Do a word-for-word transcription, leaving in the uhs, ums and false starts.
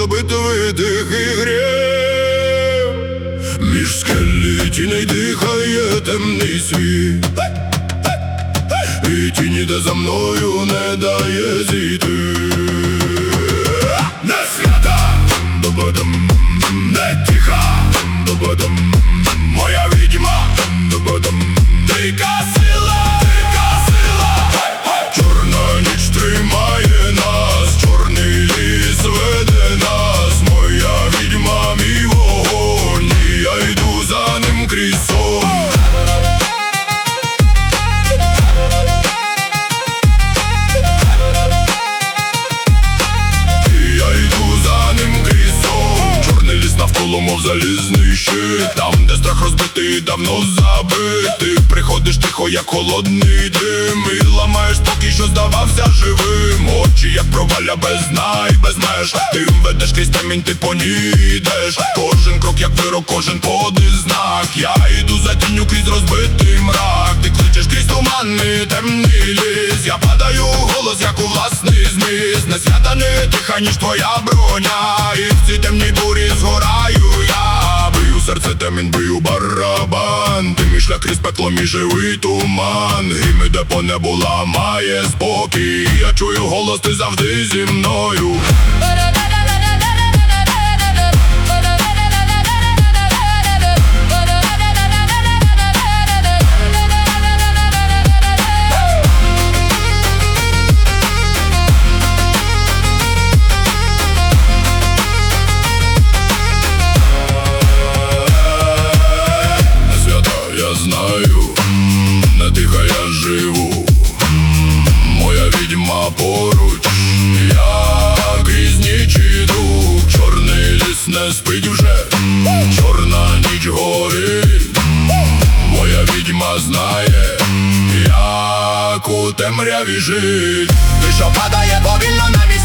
до битви тихий грім. Між скелі тіней дихає темний світ, і тіні йде за мною, не дає зійти. Не свята, добадам, не тиха, добадам, моя відьма, добадам, дика сила, дика сила. Чорна ніч тримає нас, чорний ліс веде нас. Моя відьма, мій вогонь, і я йду за ним крізь сон. Навколо, мов залізний щит, там, де страх розбитий, давно забитий. Приходиш тихо, як холодний дим, і ламаєш спокій, що здавався живим. Очі, як проваля без дна і без меж. Ти ведеш крізь темінь, ти по ній йдеш. Кожен крок, як вирок, кожен подих знак. Я йду за тінню крізь розбитий мрак. Ти кличеш крізь туманний темний ліс. Я падаю у голос, як у власний зміст. Не свята, не тиха, ніж твоя броня. І в цій темній бурі згораю я. Бию серце темінь, бию барабан. Ти мій шлях крізь пекло, мій живий туман. Грім іде по небу, ламає спокій. Я чую голос, ти завжди зі мною. Не тиха, я живу, моя відьма поруч, я крізь ніч іду. Чорний ліс не спить вже, чорна ніч горить. Моя відьма знає, як у темряві жить. Ти, що падає повільно на місці,